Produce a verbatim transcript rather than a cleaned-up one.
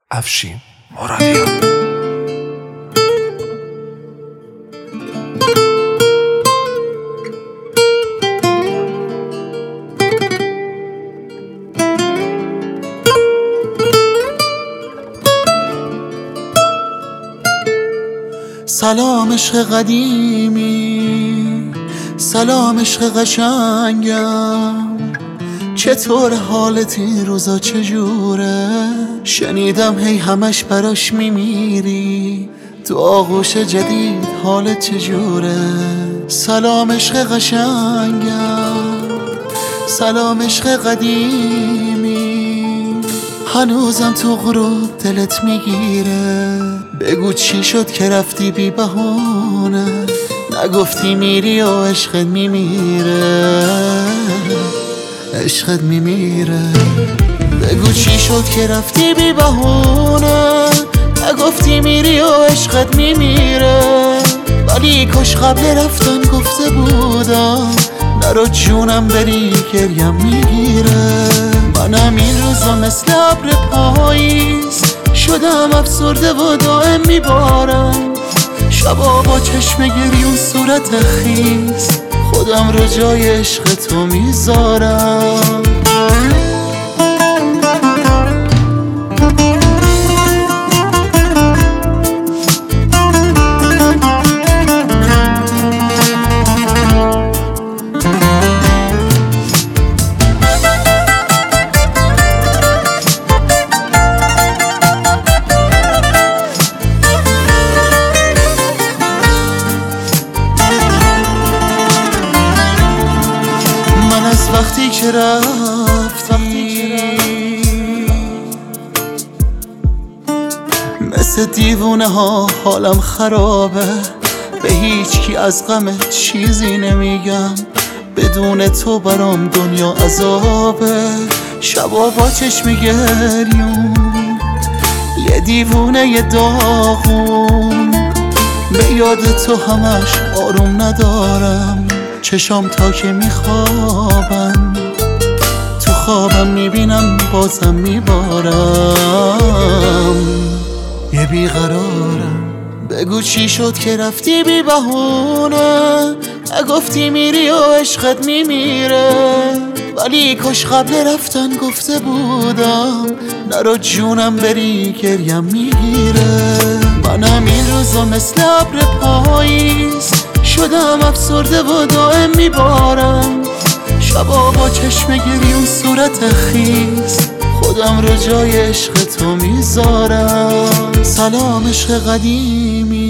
افشین مرادیان. سلام عشق قدیمی، سلام عشق قشنگم، چطور حالت این روزا چجوره؟ شنیدم هی همش براش میمیری، تو آغوش جدید حالت چجوره؟ سلام عشق قشنگم، سلام عشق قدیمی، هنوزم تو غروب دلت میگیره. بگو چی شد که رفتی بی بهونه، نگفتی میری و عشقت میمیره، عشقت میمیره. بگو چی شد که رفتی بی بهونه، نگفتی میری و عشقت میمیره. ولی کاش قبل رفتن گفته بودم، نرو جونم بری گریم میگیره. منم این روزا مثل ابر پاییز، شدم افسرده و دائم میبارم. شبا با چشم گریون صورت خیز، خودم رو جای عشق تو میذارم. وقتی که رفتی مثل دیوونه ها حالم خرابه، به هیچ کی از غمت چیزی نمیگم. بدون تو برام دنیا عذابه. شبا با چشم گریون یه دیوونه یه داغون، به یاد تو همش آروم ندارم. چشام تا که میخوابم، تو خوابم میبینم بازم میبارم، یه بیقرارم. بگو چی شد که رفتی بی بهونه، نگفتی میری و عشقت میمیره. ولی کاش قبل رفتن گفته بودم، نرو جونم بری گریم میگیره. منم این روزا مثل ابر پاییز، شدم افسرده و دائم میبارم. شبا با چشم گریون صورت خیز، خودم رو جای عشق تو میذارم. سلام عشق قدیمی،